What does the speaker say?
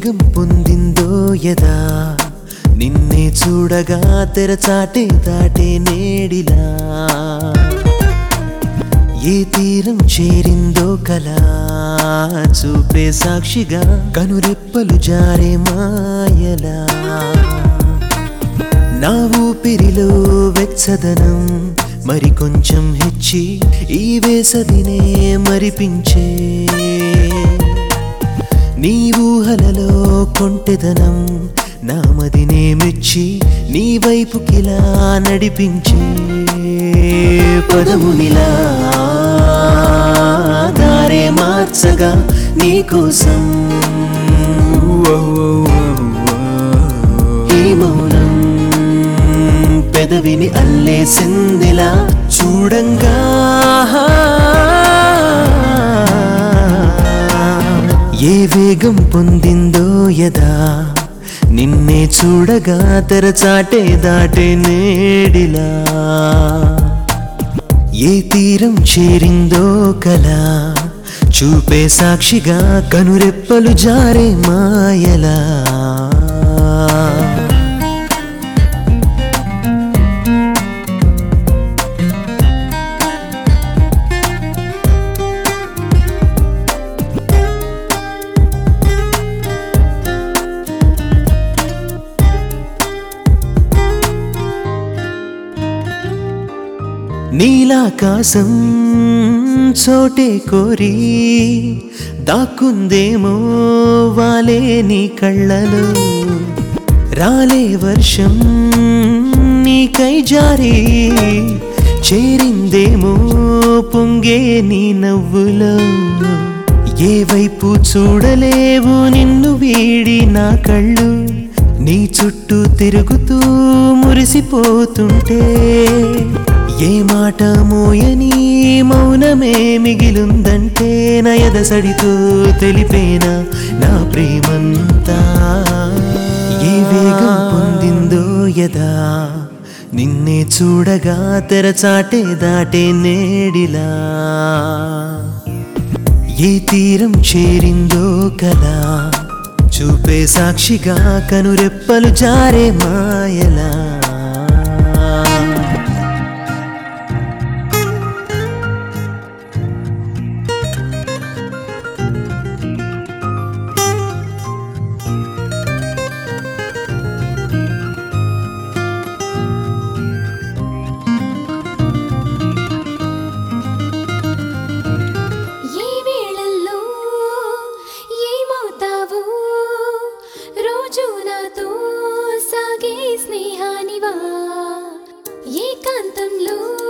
వేగం పొందిందో యదా నిన్నే చూడగా తెరచాటే దాటే నేడిలా ఏ తీరం చేరిందో కలా చూపే సాక్షిగా కనురెప్పలు జారే మాయలా నా ఊపిరిలో వెచ్చదనం మరి కొంచెం హెచ్చి ఈ వేసవినే మరిపించే నీ ఊహలలో కొంటెదనం నా మదినే మెచ్చి నీ వైపుకిలా నడిపించే పదమునిలా దారే మార్చగా నీకోసం ఈ మౌనం పెదవిని అల్లేసిందిలా చూడంగా ఏ వేగం పొందిందో యదా నిన్నే చూడగా తెరచాటే దాటే నేడిలా ఏ తీరం చేరిందో కలా చూపే సాక్షిగా కనురెప్పలు జారే మాయలా నీలాకాశం చోటే కోరి దాక్కుందేమో వాలే నీ కళ్ళలో రాలే వర్షం నీకై జారి చేరిందేమో పొంగే నీ నవ్వులో ఏ వైపు చూడలేవు నిన్ను వీడి నా కళ్ళు నీ చుట్టూ తిరుగుతూ మురిసిపోతుంటే ఏ మాట మోయని మౌనమే మిగిలుందంటే నయదసడితో తెలిపేనా నా ప్రేమంతా ఏ వేగం పొందిందో యదా నిన్నే చూడగా తెరచాటే దాటే నేడిలా ఏ తీరం చేరిందో కలా చూపే సాక్షిగా కనురెప్పలు జారే మాయలా స్నేహానివా ఏకాంతంలో